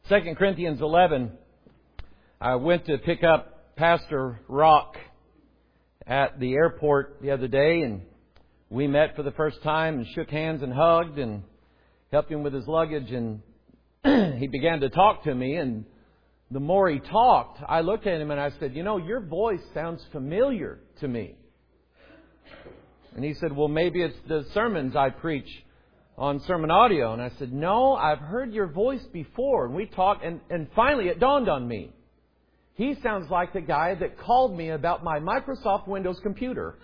2 Corinthians 11, I went to pick up Pastor Rock at the airport the other day, and we met for the first time and shook hands and hugged and helped him with his luggage, and he began to talk to me, and the more he talked, I looked at him and I said, your voice sounds familiar to me. And he said, well, maybe it's the sermons I preach on Sermon Audio. And I said, no, I've heard your voice before. And we talked, and finally it dawned on me. He sounds like the guy that called me about my Microsoft Windows computer.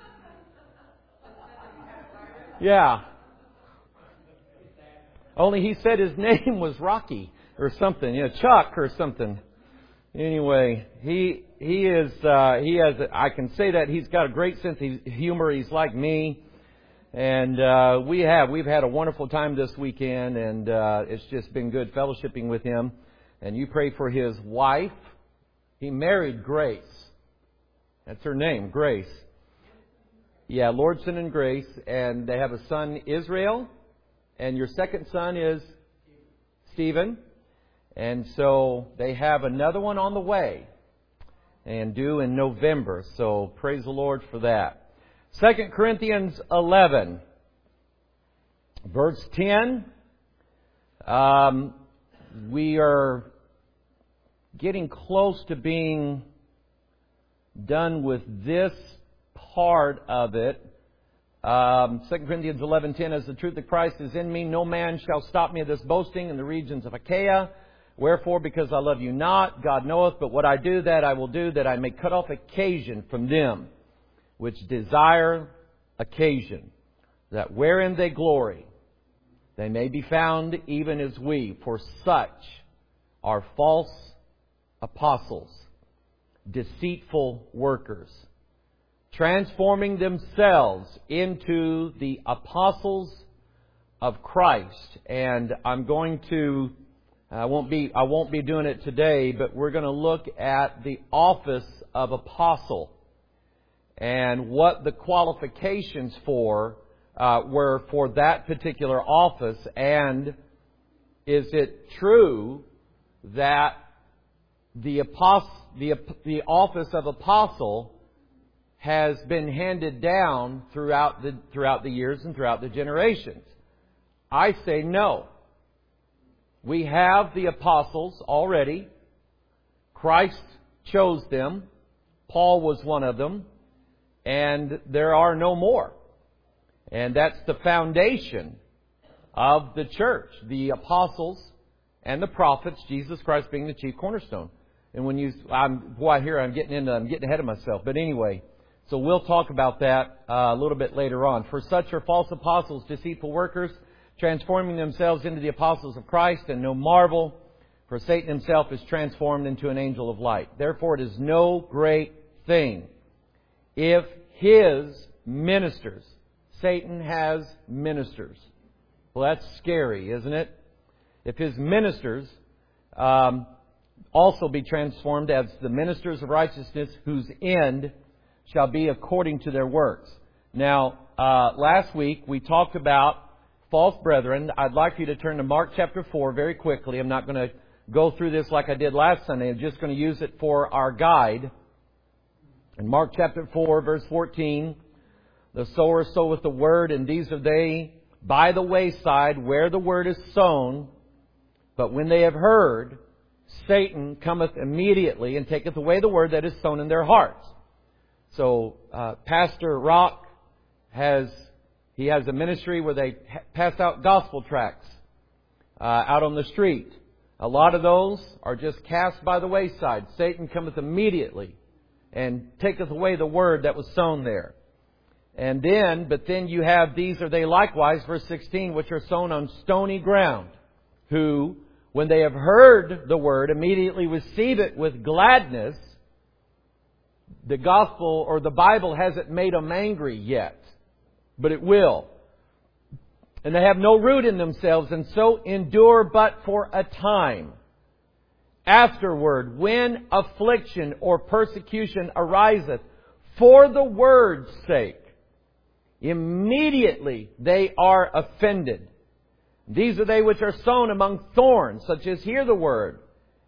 Yeah. Only he said his name was Rocky or something, Chuck or something. Anyway, he has, I can say that he's got a great sense of humor. He's like me. And we've had a wonderful time this weekend, and it's just been good fellowshipping with him. And you pray for his wife. He married Grace. That's her name, Grace. Yeah, Lordson and Grace. And they have a son, Israel. And your second son is Stephen. And so they have another one on the way and due in November. So praise the Lord for that. 2 Corinthians 11, verse 10. We are getting close to being done with this part of it. 2 Corinthians 11:10, as the truth of Christ is in me, no man shall stop me of this boasting in the regions of Achaia. Wherefore, because I love you not, God knoweth, but what I do, that I will do, that I may cut off occasion from them which desire occasion, that wherein they glory, they may be found even as we. For such are false apostles, deceitful workers, transforming themselves into the apostles of Christ. And I'm going to, I won't be doing it today, but we're going to look at the office of apostle and what the qualifications were for that particular office. And is it true that the office of apostle has been handed down throughout the years and throughout the generations? I say no. We have the apostles already. Christ chose them. Paul was one of them. And there are no more. And that's the foundation of the church. The apostles and the prophets, Jesus Christ being the chief cornerstone. And when I'm getting ahead of myself. But anyway, so we'll talk about that a little bit later on. For such are false apostles, deceitful workers, transforming themselves into the apostles of Christ, and no marvel, for Satan himself is transformed into an angel of light. Therefore it is no great thing if his ministers, Satan has ministers. Well, that's scary, isn't it? If his ministers also be transformed as the ministers of righteousness, whose end shall be according to their works. Now, last week we talked about false brethren. I'd like you to turn to Mark chapter 4 very quickly. I'm not going to go through this like I did last Sunday. I'm just going to use it for our guide. In Mark chapter 4, verse 14, the sower soweth the word, and these are they by the wayside where the word is sown. But when they have heard, Satan cometh immediately and taketh away the word that is sown in their hearts. So Pastor Rock has a ministry where they pass out gospel tracts out on the street. A lot of those are just cast by the wayside. Satan cometh immediately and taketh away the word that was sown there. But then you have these are they likewise, verse 16, which are sown on stony ground, who, when they have heard the word, immediately receive it with gladness. The gospel or the Bible hasn't made them angry yet, but it will. And they have no root in themselves, and so endure but for a time. Afterward, when affliction or persecution ariseth for the word's sake, immediately they are offended. These are they which are sown among thorns, such as hear the word,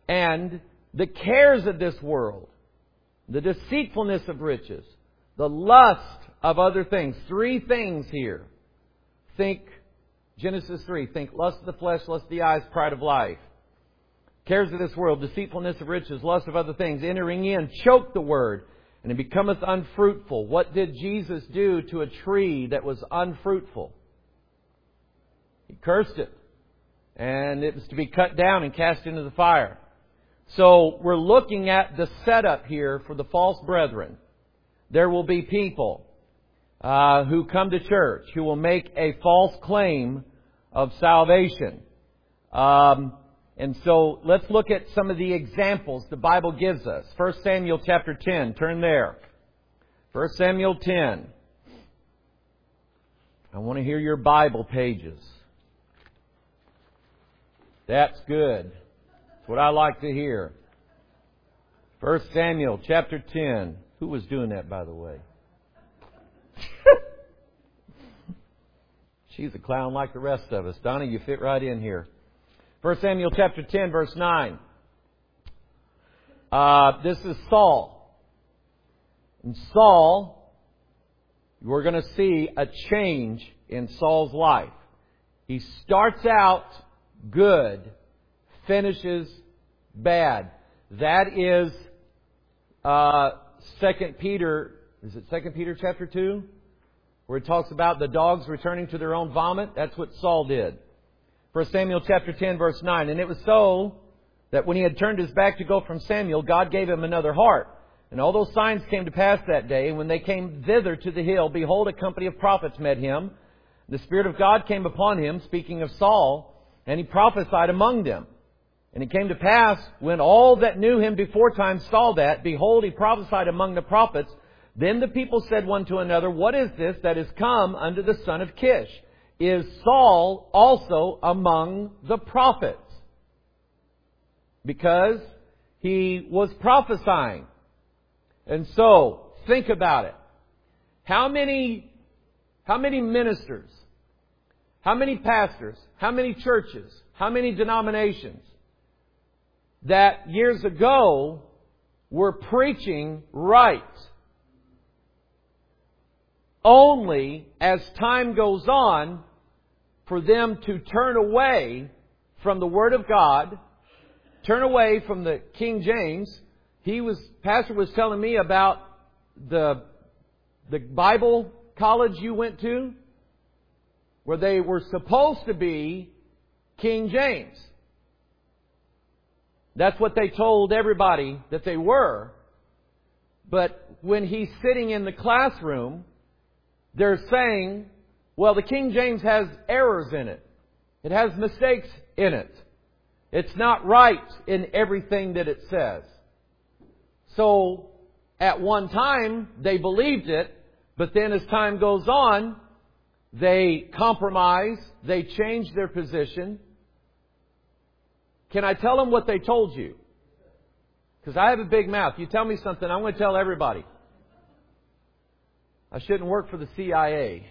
and the cares of this world, the deceitfulness of riches, the lust of other things. 3 things here. Think Genesis 3. Think lust of the flesh, lust of the eyes, pride of life. Cares of this world, deceitfulness of riches, lust of other things, entering in, choke the word, and it becometh unfruitful. What did Jesus do to a tree that was unfruitful? He cursed it. And it was to be cut down and cast into the fire. So we're looking at the setup here for the false brethren. There will be people who come to church who will make a false claim of salvation. And so let's look at some of the examples the Bible gives us. 1 Samuel chapter 10. Turn there. 1 Samuel 10. I want to hear your Bible pages. That's good. That's what I like to hear. 1 Samuel chapter 10. Who was doing that, by the way? She's a clown like the rest of us. Donna, you fit right in here. 1 Samuel chapter 10, verse 9. This is Saul. And Saul, we're going to see a change in Saul's life. He starts out good, finishes bad. That is 2 Peter, is it 2 Peter chapter 2? Where it talks about the dogs returning to their own vomit. That's what Saul did. 1 Samuel chapter 10 verse 9. And it was so that when he had turned his back to go from Samuel, God gave him another heart. And all those signs came to pass that day. And when they came thither to the hill, behold, a company of prophets met him. The Spirit of God came upon him, speaking of Saul, and he prophesied among them. And it came to pass, when all that knew him before time saw that, behold, he prophesied among the prophets. Then the people said one to another, what is this that is come unto the son of Kish? Is Saul also among the prophets? Because he was prophesying. And so, think about it. How many ministers, how many pastors, how many churches, how many denominations that years ago were preaching right? Only as time goes on for them to turn away from the Word of God, turn away from the King James. Pastor was telling me about the Bible college you went to, where they were supposed to be King James. That's what they told everybody that they were. But when he's sitting in the classroom, they're saying, well, the King James has errors in it. It has mistakes in it. It's not right in everything that it says. So, at one time, they believed it, but then as time goes on, they compromise, they change their position. Can I tell them what they told you? Because I have a big mouth. You tell me something, I'm going to tell everybody. I shouldn't work for the CIA.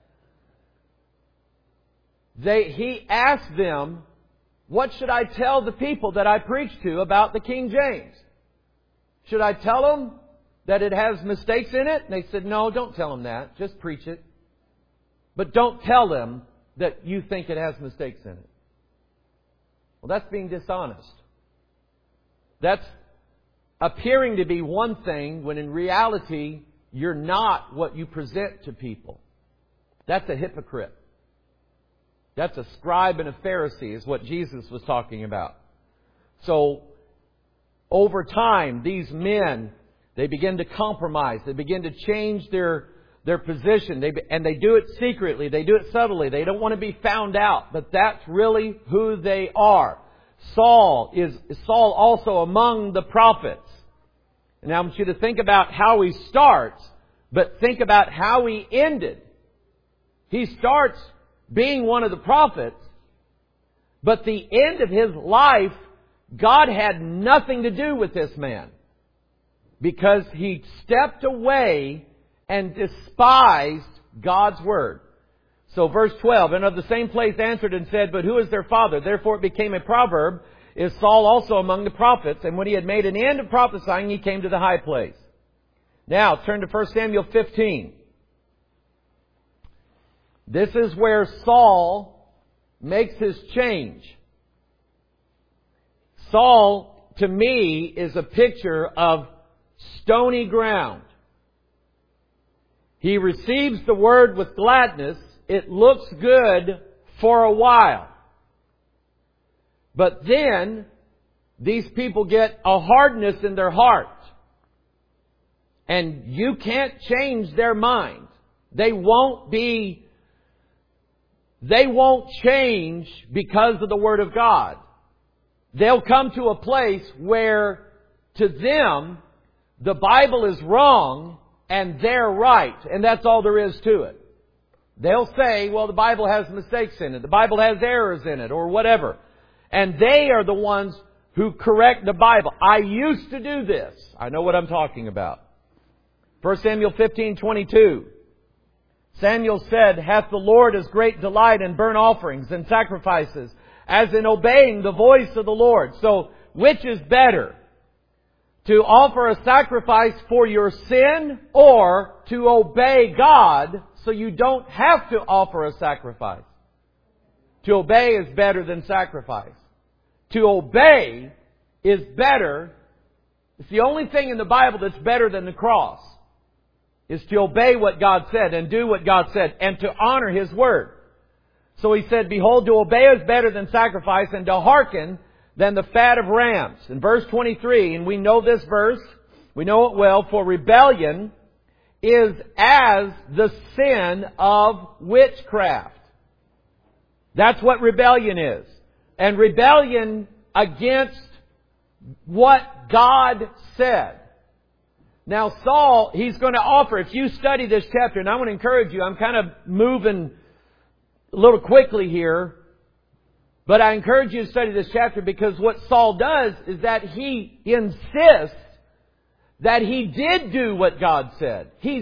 He asked them, what should I tell the people that I preach to about the King James? Should I tell them that it has mistakes in it? And they said, no, don't tell them that. Just preach it. But don't tell them that you think it has mistakes in it. Well, that's being dishonest. That's appearing to be one thing when in reality you're not what you present to people. That's a hypocrite. That's a scribe and a Pharisee is what Jesus was talking about. So, over time, these men, they begin to compromise. They begin to change their position. And they do it secretly. They do it subtly. They don't want to be found out. But that's really who they are. Saul also among the prophets. And I want you to think about how he starts, but think about how he ended. He starts being one of the prophets, but the end of his life, God had nothing to do with this man. Because he stepped away and despised God's Word. So verse 12, and of the same place answered and said, but who is their father? Therefore it became a proverb, is Saul also among the prophets. And when he had made an end of prophesying, he came to the high place. Now, turn to 1 Samuel 15. This is where Saul makes his change. Saul, to me, is a picture of stony ground. He receives the word with gladness. It looks good for a while. But then, these people get a hardness in their heart. And you can't change their mind. They won't change because of the Word of God. They'll come to a place where, to them, the Bible is wrong and they're right. And that's all there is to it. They'll say, well, the Bible has mistakes in it. The Bible has errors in it, or whatever. And they are the ones who correct the Bible. I used to do this. I know what I'm talking about. 1 Samuel 15:22. Samuel said, hath the Lord as great delight in burnt offerings and sacrifices as in obeying the voice of the Lord. So, which is better? To offer a sacrifice for your sin or to obey God so you don't have to offer a sacrifice? To obey is better than sacrifice. To obey is better. It's the only thing in the Bible that's better than the cross. Is to obey what God said and do what God said and to honor His Word. So He said, behold, to obey is better than sacrifice and to hearken than the fat of rams. In verse 23, and we know this verse, we know it well, for rebellion is as the sin of witchcraft. That's what rebellion is. And rebellion against what God said. Now Saul, he's going to offer, if you study this chapter, and I want to encourage you, I'm kind of moving a little quickly here, but I encourage you to study this chapter because what Saul does is that he insists that he did do what God said. He's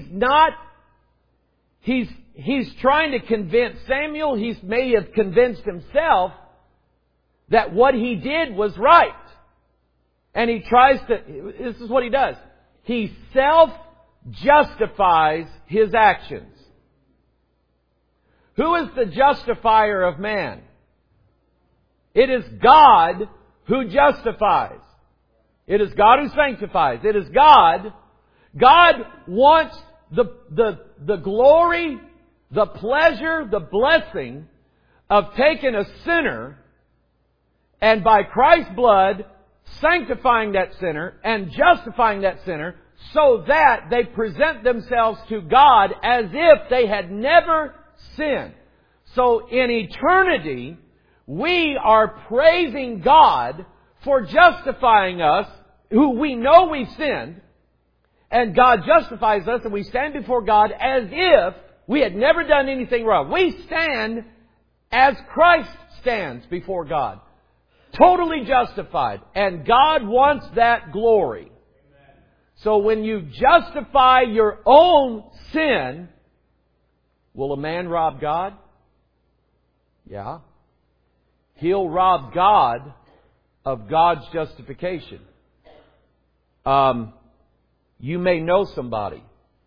trying to convince Samuel, he may have convinced himself that what he did was right. And he tries to, this is what he does. He self-justifies his actions. Who is the justifier of man? It is God who justifies. It is God who sanctifies. It is God. God wants the glory, the pleasure, the blessing of taking a sinner and by Christ's blood sanctifying that sinner and justifying that sinner so that they present themselves to God as if they had never sinned. So in eternity, we are praising God for justifying us, who we know we've sinned, and God justifies us and we stand before God as if we had never done anything wrong. We stand as Christ stands before God. Totally justified. And God wants that glory. Amen. So when you justify your own sin, will a man rob God? Yeah. He'll rob God of God's justification. You may know somebody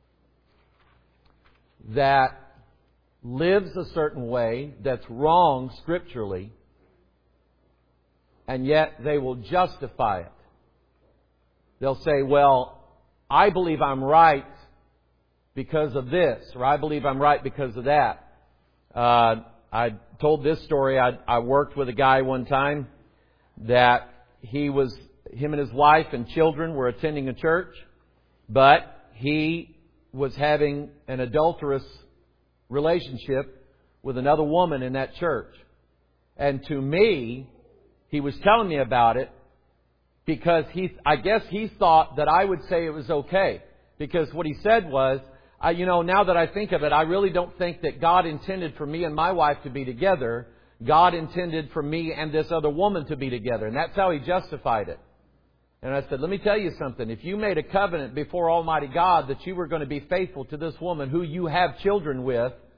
that lives a certain way that's wrong scripturally, and yet they will justify it. They'll say, well, I believe I'm right because of this, or I believe I'm right because of that. I told this story. I worked with a guy one time that him and his wife and children were attending a church, but he was having an adulterous relationship with another woman in that church. And to me, he was telling me about it because I guess he thought that I would say it was okay. Because what he said was, now that I think of it, I really don't think that God intended for me and my wife to be together. God intended for me and this other woman to be together. And that's how he justified it. And I said, let me tell you something. If you made a covenant before Almighty God that you were going to be faithful to this woman who you have children with,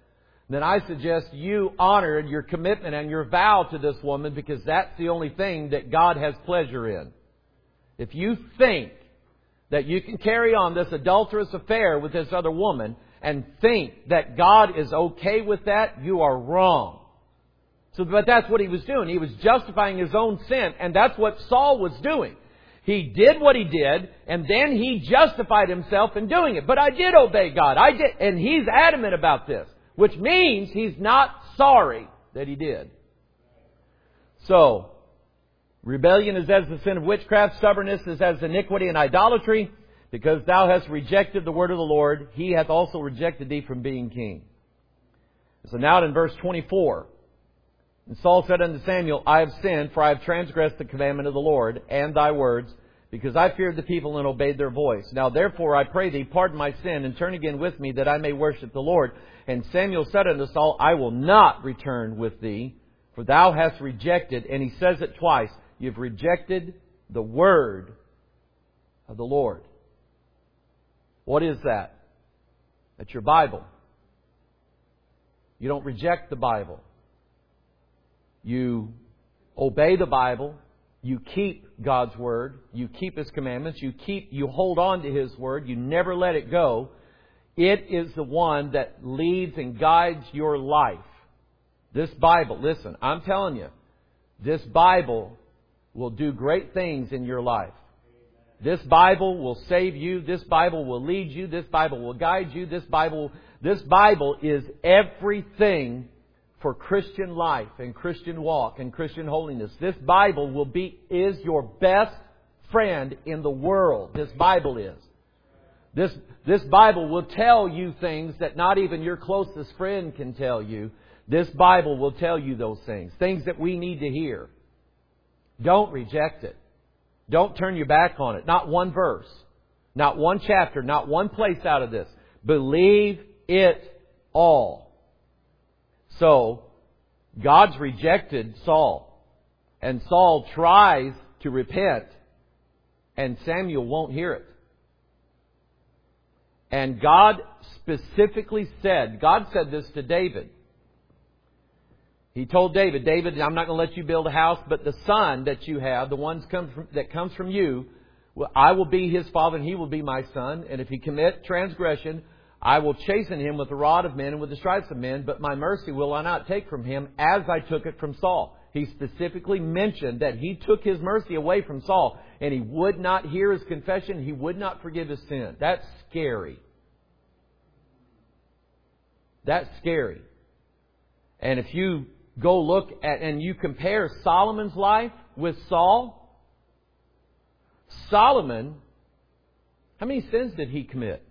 then I suggest you honor your commitment and your vow to this woman, because that's the only thing that God has pleasure in. If you think that you can carry on this adulterous affair with this other woman and think that God is okay with that, you are wrong. But that's what he was doing. He was justifying his own sin, and that's what Saul was doing. He did what he did, and then he justified himself in doing it. But I did obey God. I did, and he's adamant about this, which means he's not sorry that he did. So, rebellion is as the sin of witchcraft, stubbornness is as iniquity and idolatry. Because thou hast rejected the word of the Lord, He hath also rejected thee from being king. So now in verse 24, and Saul said unto Samuel, I have sinned, for I have transgressed the commandment of the Lord, and thy words, because I feared the people and obeyed their voice. Now therefore I pray thee, pardon my sin, and turn again with me, that I may worship the Lord. And Samuel said unto Saul, I will not return with thee, for thou hast rejected, and he says it twice, you've rejected the word of the Lord. What is that? That's your Bible. You don't reject the Bible. You obey the Bible. You keep God's Word. You keep His commandments. You hold on to His Word. You never let it go. It is the one that leads and guides your life. This Bible, listen, I'm telling you, this Bible will do great things in your life. This Bible will save you. This Bible will lead you. This Bible will guide you. This Bible is everything for Christian life and Christian walk and Christian holiness. This Bible is your best friend in the world. This Bible is. This Bible will tell you things that not even your closest friend can tell you. This Bible will tell you those things. Things that we need to hear. Don't reject it. Don't turn your back on it. Not one verse. Not one chapter. Not one place out of this. Believe it all. So, God's rejected Saul. And Saul tries to repent. And Samuel won't hear it. And God specifically said, God said this to David. He told David, I'm not going to let you build a house, but the son that you have, the one that comes from you, I will be his father and he will be my son. And if he commit transgression, I will chasten him with the rod of men and with the stripes of men, but my mercy will I not take from him as I took it from Saul. He specifically mentioned that he took his mercy away from Saul and he would not hear his confession. He would not forgive his sin. That's scary. That's scary. And if you go look at and you compare Solomon's life with Saul, Solomon, how many sins did he commit?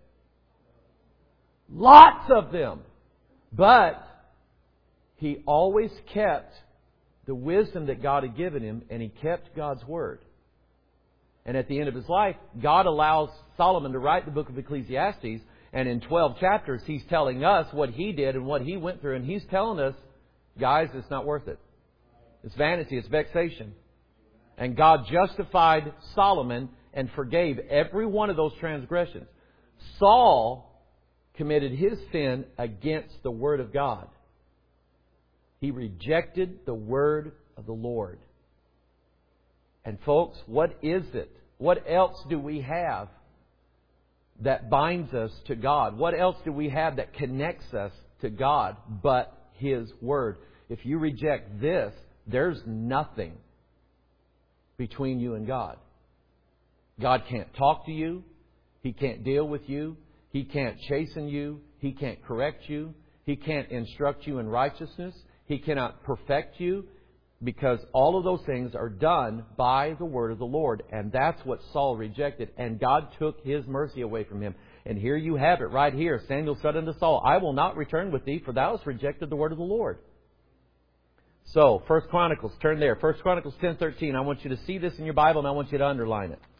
Lots of them. But he always kept the wisdom that God had given him, and he kept God's Word. And at the end of his life, God allows Solomon to write the book of Ecclesiastes, and in 12 chapters, he's telling us what he did and what he went through, and he's telling us, guys, it's not worth it. It's vanity. It's vexation. And God justified Solomon and forgave every one of those transgressions. Saul committed his sin against the Word of God. He rejected the Word of the Lord. And folks, what is it? What else do we have that binds us to God? What else do we have that connects us to God but His Word? If you reject this, there's nothing between you and God. God can't talk to you. He can't deal with you. He can't chasten you. He can't correct you. He can't instruct you in righteousness. He cannot perfect you, because all of those things are done by the word of the Lord. And that's what Saul rejected. And God took His mercy away from him. And here you have it right here. Samuel said unto Saul, I will not return with thee, for thou hast rejected the word of the Lord. So, 1 Chronicles, turn there. 1 Chronicles 10:13. I want you to see this in your Bible and I want you to underline it.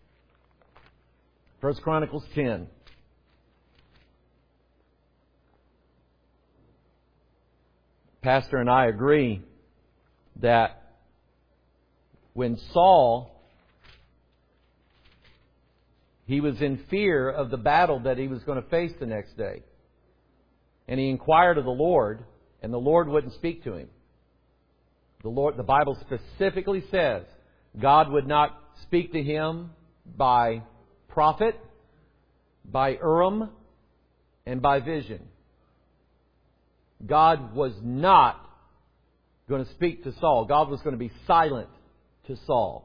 1 Chronicles 10. Pastor and I agree that when Saul, he was in fear of the battle that he was going to face the next day. and he inquired of the Lord, and the Lord wouldn't speak to him. The Bible specifically says God would not speak to him by prophet, by Urim, and by vision. God was not going to speak to Saul. God was going to be silent to Saul.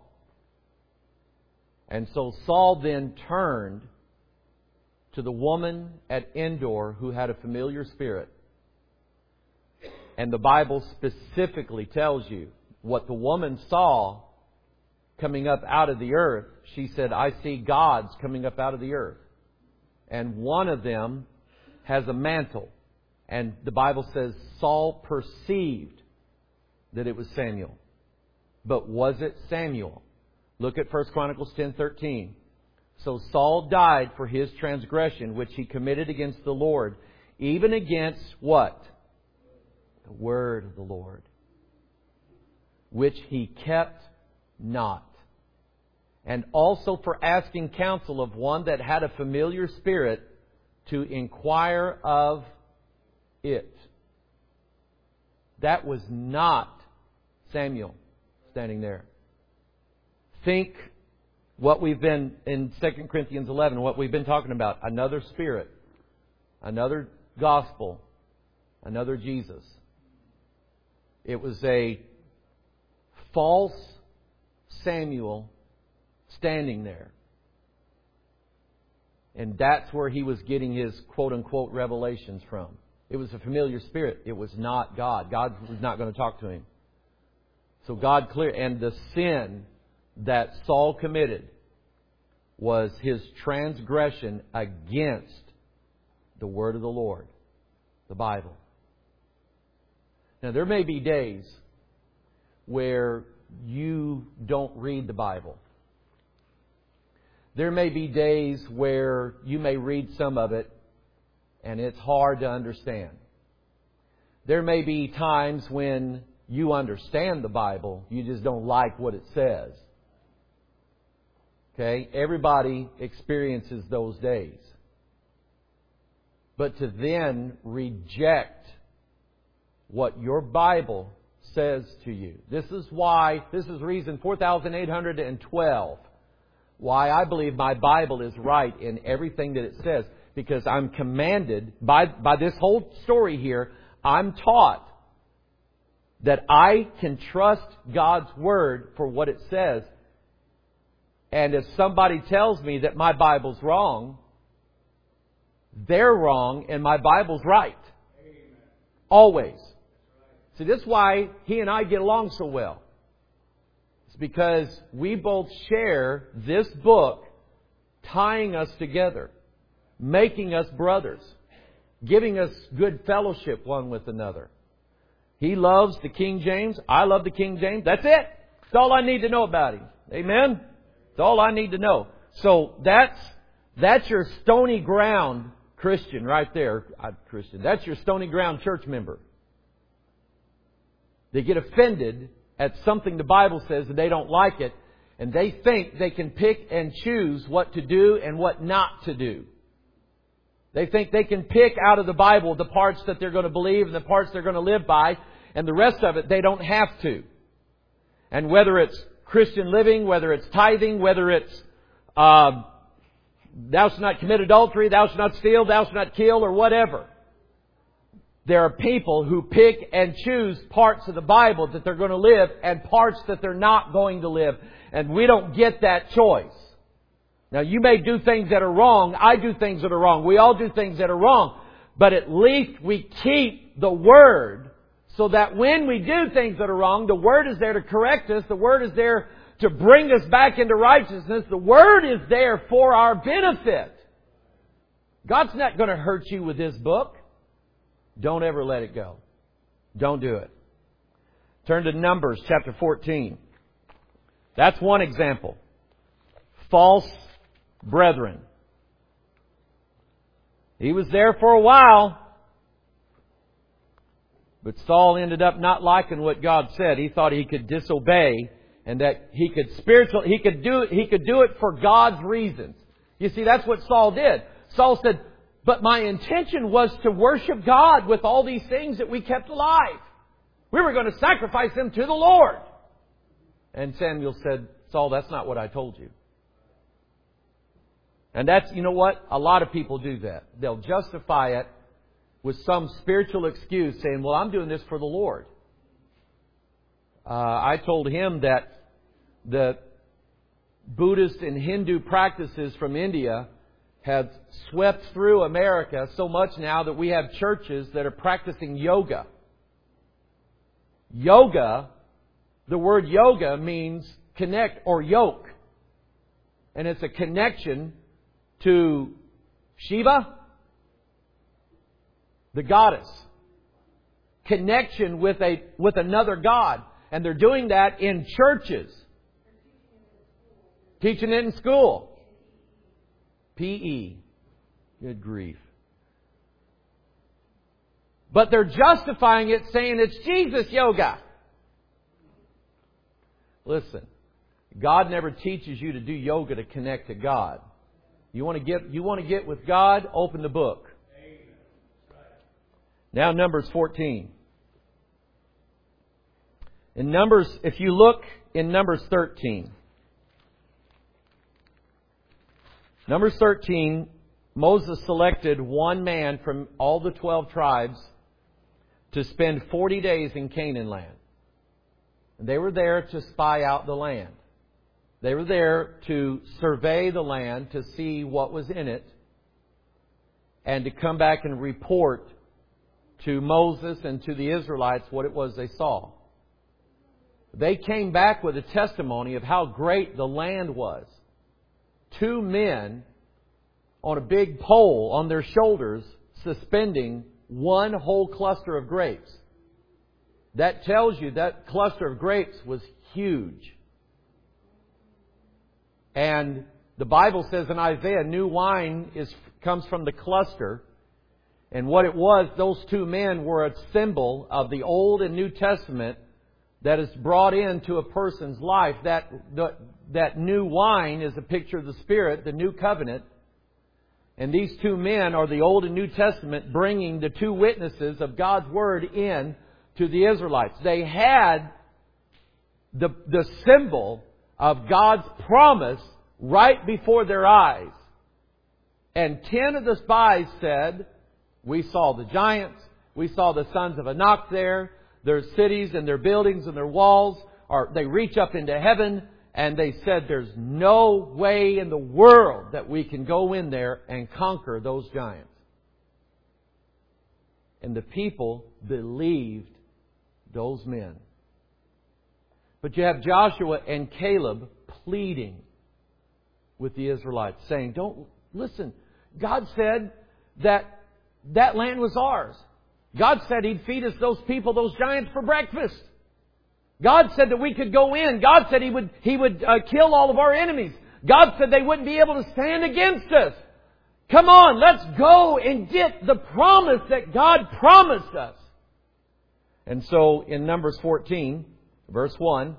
And so Saul then turned to the woman at Endor who had a familiar spirit. And the Bible specifically tells you what the woman saw coming up out of the earth. She said, I see gods coming up out of the earth. And one of them has a mantle. And the Bible says Saul perceived that it was Samuel. But was it Samuel? Look at 1 Chronicles 10:13. So Saul died for his transgression, which he committed against the Lord, even against what? The word of the Lord, which he kept not. And also for asking counsel of one that had a familiar spirit to inquire of it. That was not Samuel standing there. Think what we've been in 2 Corinthians 11, what we've been talking about. Another spirit, another gospel, another Jesus. It was a false Samuel standing there. And that's where he was getting his quote-unquote revelations from. It was a familiar spirit. It was not God. God was not going to talk to him. So God cleared. And the sin that Saul committed was his transgression against the word of the Lord, the Bible. Now, there may be days where you don't read the Bible. There may be days where you may read some of it and it's hard to understand. There may be times when you understand the Bible, you just don't like what it says. Okay? Everybody experiences those days. But to then reject what your Bible says to you. This is reason 4,812 why I believe my Bible is right in everything that it says. Because I'm commanded, by this whole story here, I'm taught that I can trust God's Word for what it says. And if somebody tells me that my Bible's wrong, they're wrong and my Bible's right. Amen. Always. See, this is why he and I get along so well. It's because we both share this book tying us together, making us brothers, giving us good fellowship one with another. He loves the King James. I love the King James. That's it. That's all I need to know about him. Amen? That's all I need to know. So that's your stony ground Christian right there. Christian. That's your stony ground church member. They get offended at something the Bible says and they don't like it. And they think they can pick and choose what to do and what not to do. They think they can pick out of the Bible the parts that they're going to believe and the parts they're going to live by. And the rest of it, they don't have to. And whether it's Christian living, whether it's tithing, whether it's thou shalt not commit adultery, thou shalt not steal, thou shalt not kill, or whatever. There are people who pick and choose parts of the Bible that they're going to live and parts that they're not going to live. And we don't get that choice. Now, you may do things that are wrong. I do things that are wrong. We all do things that are wrong. But at least we keep the Word so that when we do things that are wrong, the Word is there to correct us. The Word is there to bring us back into righteousness. The Word is there for our benefit. God's not going to hurt you with this book. Don't ever let it go. Don't do it. Turn to Numbers chapter 14. That's one example. False brethren. He was there for a while. But Saul ended up not liking what God said. He thought he could disobey and that he could do it for God's reasons. You see, that's what Saul did. Saul said, But my intention was to worship God with all these things that we kept alive. We were going to sacrifice them to the Lord. And Samuel said, Saul, that's not what I told you. And that's, you know what? A lot of people do that. They'll justify it with some spiritual excuse saying, well, I'm doing this for the Lord. I told him that the Buddhist and Hindu practices from India have swept through America so much now that we have churches that are practicing yoga. Yoga, the word yoga means connect or yoke. And it's a connection to Shiva, the goddess. Connection with another god. And they're doing that in churches. Teaching it in school. PE. Good grief. But they're justifying it saying it's Jesus yoga. Listen, God never teaches you to do yoga to connect to God. You want to get with God? Open the book. Now Numbers 14. In Numbers, if you look in Numbers 13. Numbers 13, Moses selected one man from all the 12 tribes to spend 40 days in Canaan land. And they were there to spy out the land. They were there to survey the land, to see what was in it, and to come back and report to Moses and to the Israelites what it was they saw. They came back with a testimony of how great the land was. 2 men on a big pole on their shoulders suspending one whole cluster of grapes. That tells you that cluster of grapes was huge. And the Bible says in Isaiah, new wine comes from the cluster. And what it was, those 2 men were a symbol of the Old and New Testament that is brought into a person's life. That new wine is a picture of the Spirit, the new covenant. And these 2 men are the Old and New Testament, bringing the 2 witnesses of God's Word in to the Israelites. They had the symbol of God's promise right before their eyes. And 10 of the spies said, we saw the giants, we saw the sons of Anak there, their cities and their buildings and their walls, they reach up into heaven, and they said there's no way in the world that we can go in there and conquer those giants. And the people believed those men. But you have Joshua and Caleb pleading with the Israelites, saying, don't listen. God said that land was ours. God said He'd feed us those people, those giants, for breakfast. God said that we could go in. God said He would kill all of our enemies. God said they wouldn't be able to stand against us. Come on, let's go and get the promise that God promised us. And so in Numbers 14, verse 1,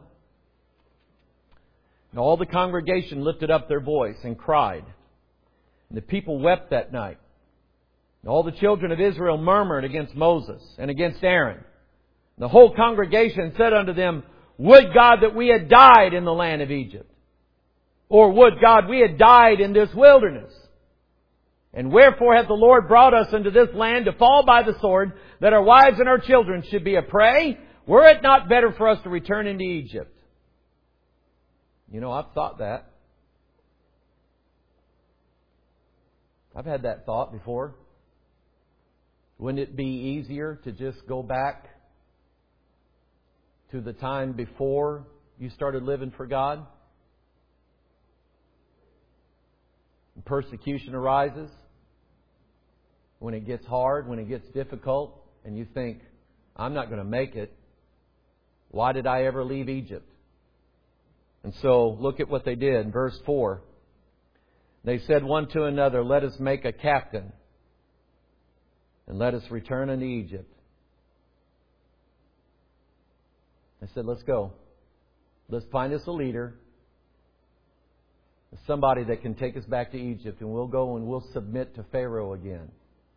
and all the congregation lifted up their voice and cried. And the people wept that night. And all the children of Israel murmured against Moses and against Aaron. And the whole congregation said unto them, would God that we had died in the land of Egypt. Or would God we had died in this wilderness. And wherefore hath the Lord brought us into this land to fall by the sword, that our wives and our children should be a prey? Were it not better for us to return into Egypt? You know, I've thought that. I've had that thought before. Wouldn't it be easier to just go back to the time before you started living for God? And persecution arises. When it gets hard, when it gets difficult, and you think, I'm not going to make it. Why did I ever leave Egypt? And so, look at what they did. Verse 4. They said one to another, let us make a captain, and let us return unto Egypt. They said, let's go. Let's find us a leader. Somebody that can take us back to Egypt, and we'll go and we'll submit to Pharaoh again.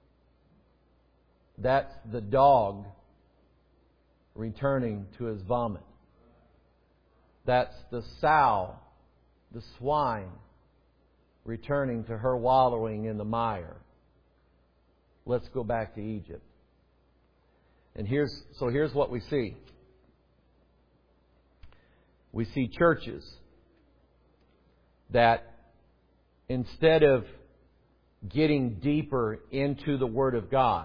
That's the dog returning to his vomit. That's the sow, the swine, returning to her wallowing in the mire. Let's go back to Egypt. And here's what we see. We see churches that instead of getting deeper into the Word of God,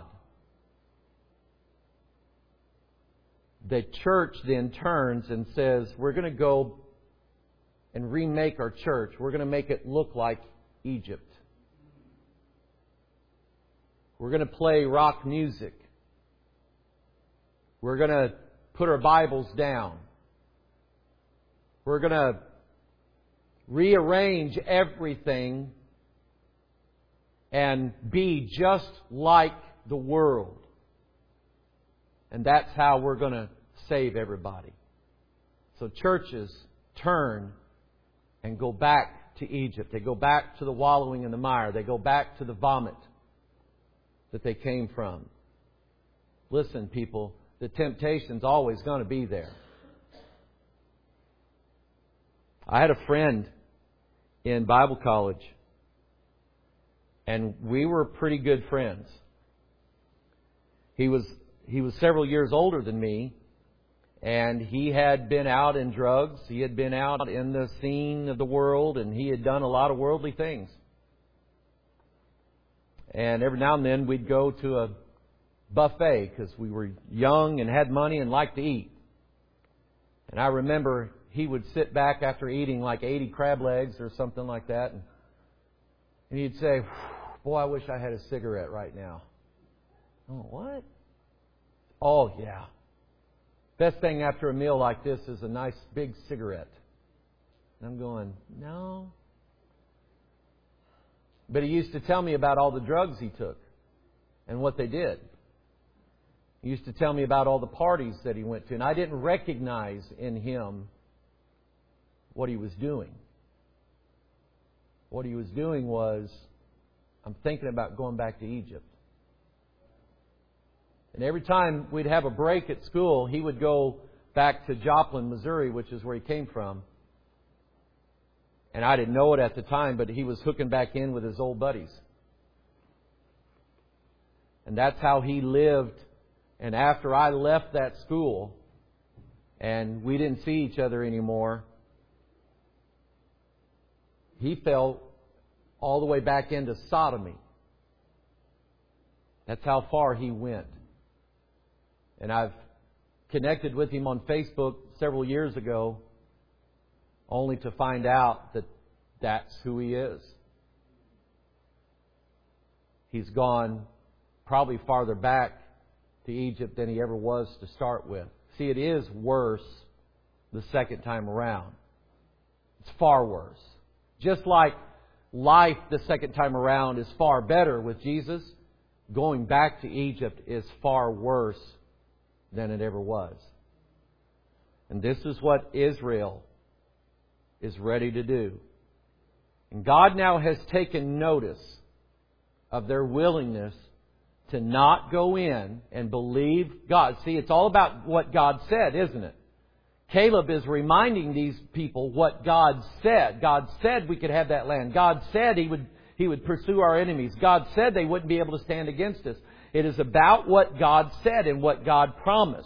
the church then turns and says, we're going to go and remake our church. We're going to make it look like Egypt. We're going to play rock music. We're going to put our Bibles down. We're going to rearrange everything and be just like the world. And that's how we're going to save everybody. So churches turn and go back to Egypt. They go back to the wallowing in the mire. They go back to the vomit that they came from. Listen, people, the temptation's always going to be there. I had a friend in Bible college, and we were pretty good friends. He was several years older than me, and he had been out in drugs. He had been out in the scene of the world, and he had done a lot of worldly things. And every now and then we'd go to a buffet because we were young and had money and liked to eat. And I remember he would sit back after eating like 80 crab legs or something like that, and he'd say, "Boy, I wish I had a cigarette right now." Oh, what? Oh, yeah. Best thing after a meal like this is a nice big cigarette. And I'm going, no. But he used to tell me about all the drugs he took and what they did. He used to tell me about all the parties that he went to. And I didn't recognize in him what he was doing. What he was doing was, I'm thinking about going back to Egypt. And every time we'd have a break at school, he would go back to Joplin, Missouri, which is where he came from. And I didn't know it at the time, but he was hooking back in with his old buddies. And that's how he lived. And after I left that school and we didn't see each other anymore, he fell all the way back into sodomy. That's how far he went. And I've connected with him on Facebook several years ago, only to find out that that's who he is. He's gone probably farther back to Egypt than he ever was to start with. See, it is worse the second time around. It's far worse. Just like life the second time around is far better with Jesus, going back to Egypt is far worse than it ever was. And this is what Israel is ready to do. And God now has taken notice of their willingness to not go in and believe God. See, it's all about what God said, isn't it? Caleb is reminding these people what God said. God said we could have that land. God said He would pursue our enemies. God said they wouldn't be able to stand against us. It is about what God said and what God promised.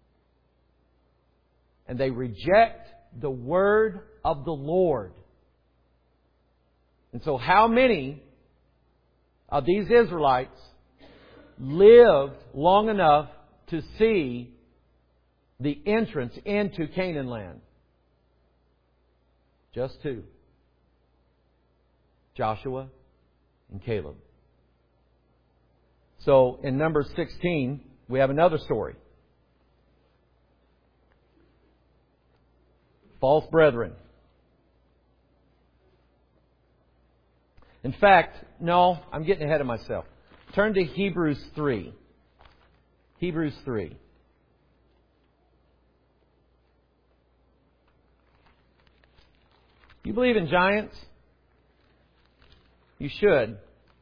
And they reject the word of the Lord. And so how many of these Israelites lived long enough to see the entrance into Canaan land? Just two. Joshua and Caleb. So in Numbers 16, we have another story. False brethren. In fact, no, I'm getting ahead of myself. Turn to Hebrews 3. Hebrews 3. You believe in giants? You should.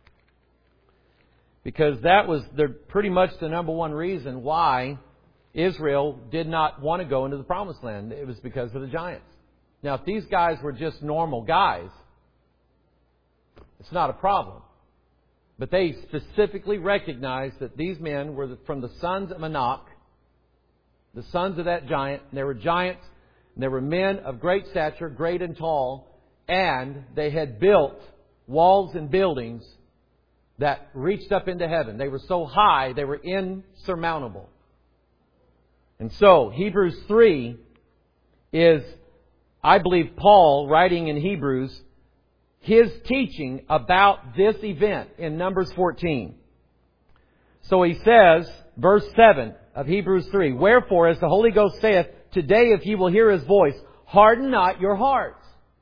Because that was pretty much the number one reason why Israel did not want to go into the Promised Land. It was because of the giants. Now, if these guys were just normal guys, it's not a problem. But they specifically recognized that these men were from the sons of Anak, the sons of that giant. And they were giants, and they were men of great stature, great and tall, and they had built walls and buildings that reached up into heaven. They were so high, they were insurmountable. And so, Hebrews 3 is, I believe, Paul writing in Hebrews, his teaching about this event in Numbers 14. So he says, verse 7 of Hebrews 3, "Wherefore, as the Holy Ghost saith, today if ye will hear His voice, harden not your hearts."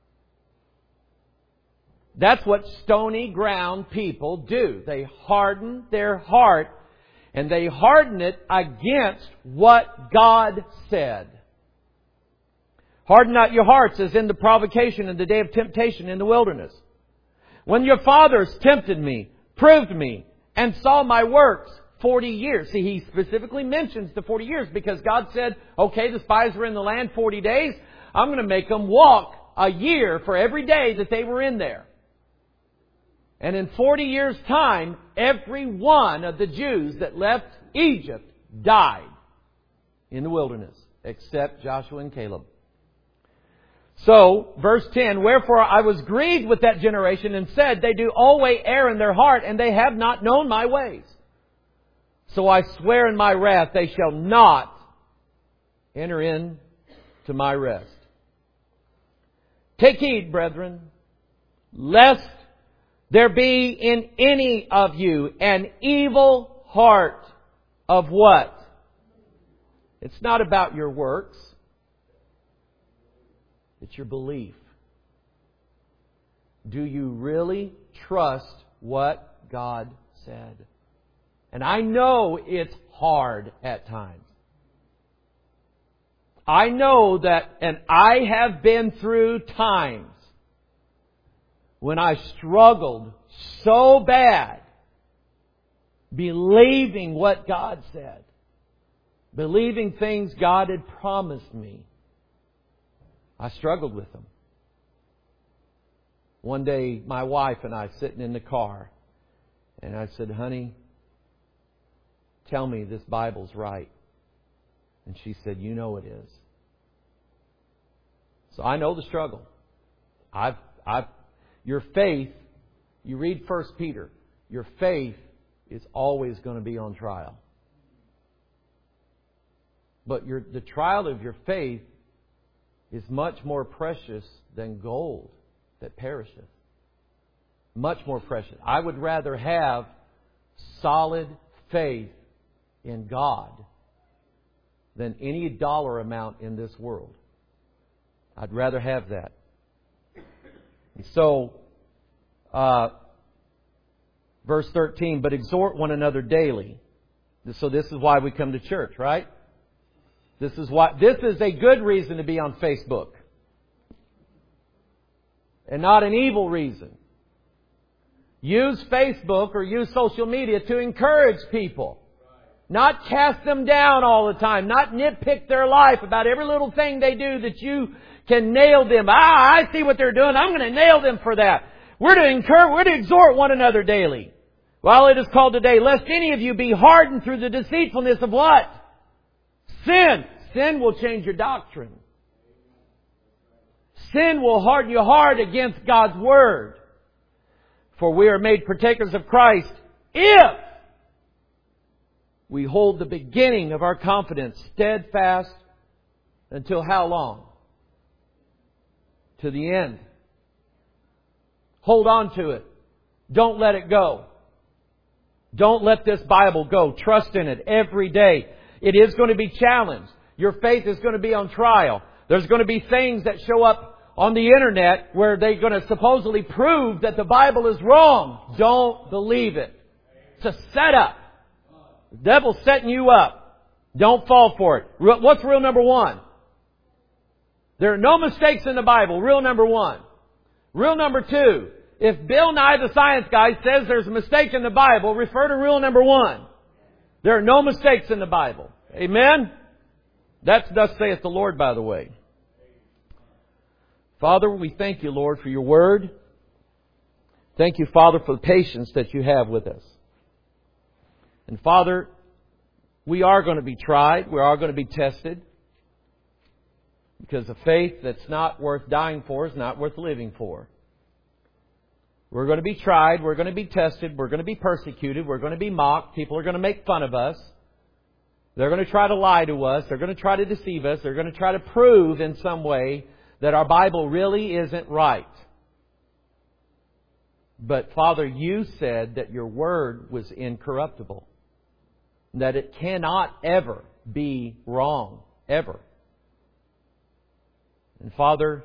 That's what stony ground people do. They harden their heart, and they harden it against what God said. Harden not your hearts as in the provocation in the day of temptation in the wilderness. When your fathers tempted me, proved me, and saw my works 40 years. See, he specifically mentions the 40 years because God said, okay, the spies were in the land 40 days. I'm going to make them walk a year for every day that they were in there. And in 40 years' time, every one of the Jews that left Egypt died in the wilderness, except Joshua and Caleb. So, verse 10, "Wherefore I was grieved with that generation and said, they do always err in their heart, and they have not known my ways. So I swear in my wrath, they shall not enter in to my rest. Take heed, brethren, lest there be in any of you an evil heart of" what? It's not about your works. It's your belief. Do you really trust what God said? And I know it's hard at times. I know that, and I have been through times when I struggled so bad believing what God said, believing things God had promised me. I struggled with them. One day, my wife and I sitting in the car, and I said, "Honey, tell me this Bible's right." And she said, "You know it is." So I know the struggle. Your faith, you read 1 Peter, your faith is always going to be on trial. But the trial of your faith is much more precious than gold that perisheth. Much more precious. I would rather have solid faith in God than any dollar amount in this world. I'd rather have that. And so, verse 13, "But exhort one another daily." So this is why we come to church, right? This is a good reason to be on Facebook. And not an evil reason. Use Facebook or use social media to encourage people. Not cast them down all the time. Not nitpick their life about every little thing they do that you can nail them. I see what they're doing. I'm going to nail them for that. We're to exhort one another daily. While it is called today, lest any of you be hardened through the deceitfulness of what? Sin. Sin will change your doctrine. Sin will harden your heart against God's Word. For we are made partakers of Christ if we hold the beginning of our confidence steadfast until how long? To the end. Hold on to it. Don't let it go. Don't let this Bible go. Trust in it every day. It is going to be challenged. Your faith is going to be on trial. There's going to be things that show up on the internet where they're going to supposedly prove that the Bible is wrong. Don't believe it. It's a setup. The devil's setting you up. Don't fall for it. What's rule number 1? There are no mistakes in the Bible. Rule number 1. Rule number 2. If Bill Nye the Science Guy says there's a mistake in the Bible, refer to rule number 1. There are no mistakes in the Bible. Amen? That's thus saith the Lord, by the way. Father, we thank you, Lord, for your word. Thank you, Father, for the patience that you have with us. And Father, we are going to be tried. We are going to be tested. Because a faith that's not worth dying for is not worth living for. We're going to be tried. We're going to be tested. We're going to be persecuted. We're going to be mocked. People are going to make fun of us. They're going to try to lie to us. They're going to try to deceive us. They're going to try to prove in some way that our Bible really isn't right. But Father, you said that your word was incorruptible. That it cannot ever be wrong. Ever. And Father,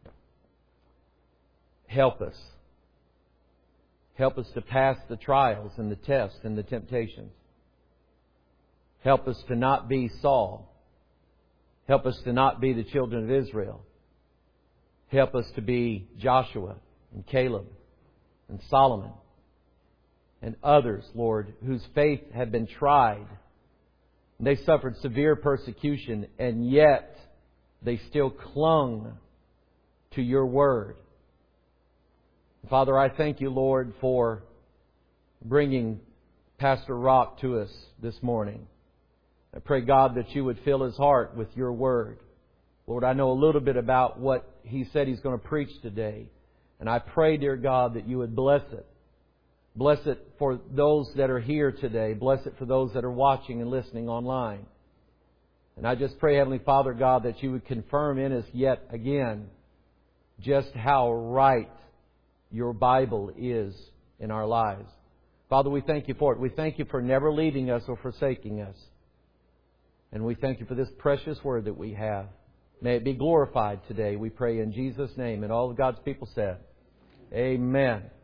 help us. Help us to pass the trials and the tests and the temptations. Help us to not be Saul. Help us to not be the children of Israel. Help us to be Joshua and Caleb and Solomon and others, Lord, whose faith had been tried. And they suffered severe persecution, and yet they still clung to your word. Father, I thank you, Lord, for bringing Pastor Rock to us this morning. I pray, God, that you would fill his heart with your word. Lord, I know a little bit about what he said he's going to preach today. And I pray, dear God, that you would bless it. Bless it for those that are here today. Bless it for those that are watching and listening online. And I just pray, Heavenly Father, God, that you would confirm in us yet again just how right your Bible is in our lives. Father, we thank you for it. We thank you for never leaving us or forsaking us. And we thank you for this precious word that we have. May it be glorified today, we pray in Jesus' name. And all of God's people said, Amen.